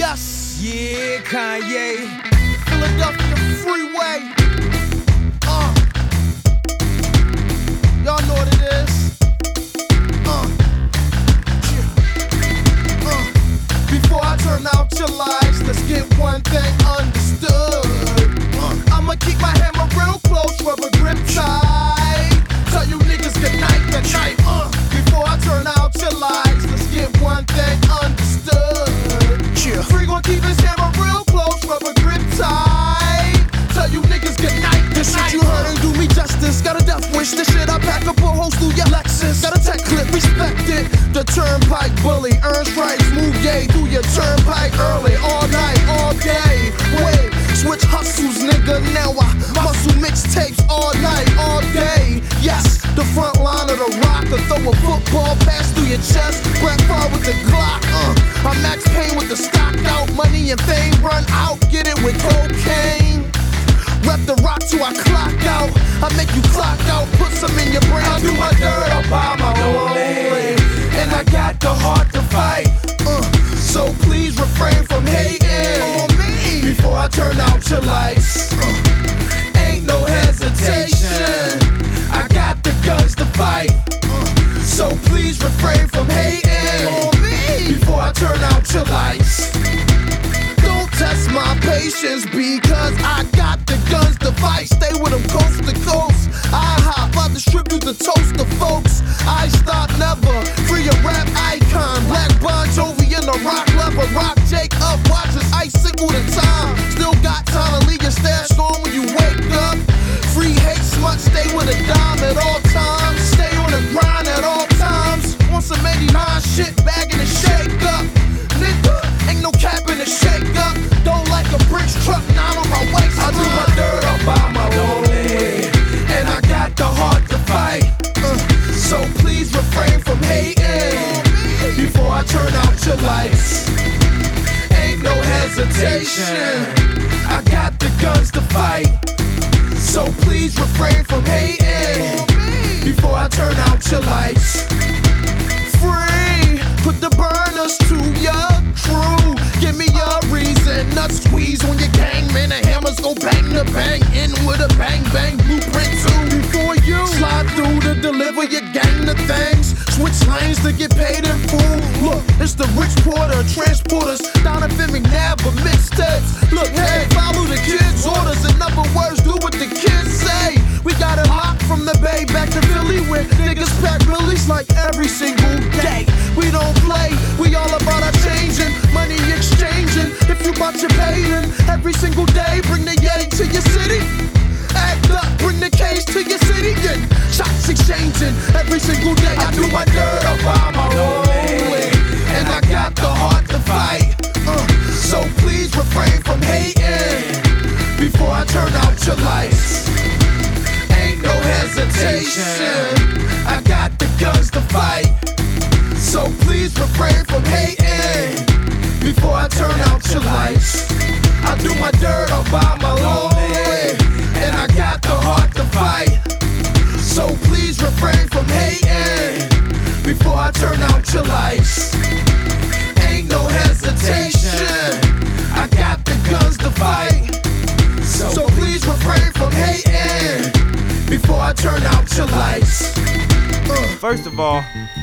Yes, Yeah, Kanye. Philadelphia Freeway. Y'all know what it is. Before I turn out your lights, let's get one thing understood. I'ma keep my hammer real close, rubber grip tight. Tell you niggas good night, good night. Before I turn out your lights, let's get one thing understood. Free gon' keep his hammer real close, rubber grip tight. Tell you niggas good night, good This night. shit you heard ain't do me justice. Got a death wish. This shit I pack up a host through your Lexus. Got a tech clip, respect it. The turnpike bully earns stripes. Move yay through your turnpike early. All night, all day. Wait, switch hustles, nigga. Now I muscle mixtapes all night, all day. Yes, the front line of the rock. To throw a football pass through your chest. Brett Favre with the Glock. I'm Max Payne with the stock out. Money and fame run out. Get it with cocaine. Rep the rock till I clock out. I make you clock out, put some in your brain. I do my dirt up by my own way, and I got the heart to fight. So please refrain from hating on me before I turn out your lights. Ain't no hesitation. I got the guns to fight. So please refrain from hating on me before I turn out your lights. Don't test my patience because I got the guns to fight. Stay with them coast to coast. I hop, I distribute the toast to folks. I stop never. Free a rap icon. Black Bon Jovi in the rock lever. Rock Jake up, watch his icicle the time. Still got time to leave your stash on when you wake up. Free hate smut, stay with a dime at all times. Stay on the grind at all times. Want some 89 shit, bagging the shake up. Nigga, ain't no cap in the shake up. Don't like a bridge truck, not on my waist. I do my dirt up by my own way, and I got the heart to fight. So please refrain from hating before I turn out your lights. Ain't no hesitation. I got the guns to fight. So please refrain from hating before I turn out your lights. Free, put the burners to your crew. Give me a reason, nut squeeze on your gang, man. The hammers go bang to bang, in with a bang bang blueprint too. Before you slide through to deliver your gang the things, switch lanes to get paid in full. Look, it's the Rich Porter, transporters, Donovan McNabb, but mixtapes. Look, hey, follow the kids' orders. In other words, do what the kids say. We got it locked from the Bay back to Philly, where niggas pack millies like every single day. We don't play, we all about our changing, money exchanging. If you bout your paying every single day, bring the yay to your city. Act up, bring the case to your city. And shots exchanging every single day. I do my dirt up by my own way, and I got the heart to fight. So please refrain from hating before I turn out your lights. Ain't no hesitation. I got the guns to fight. So please refrain from hating before I turn out your lights. I do my dirt up by my own way, and I got the heart to fight. So please refrain from hating before I turn out your lights. Ain't no hesitation. I got the guns to fight. So please refrain from hating before I turn out your lights. First of all,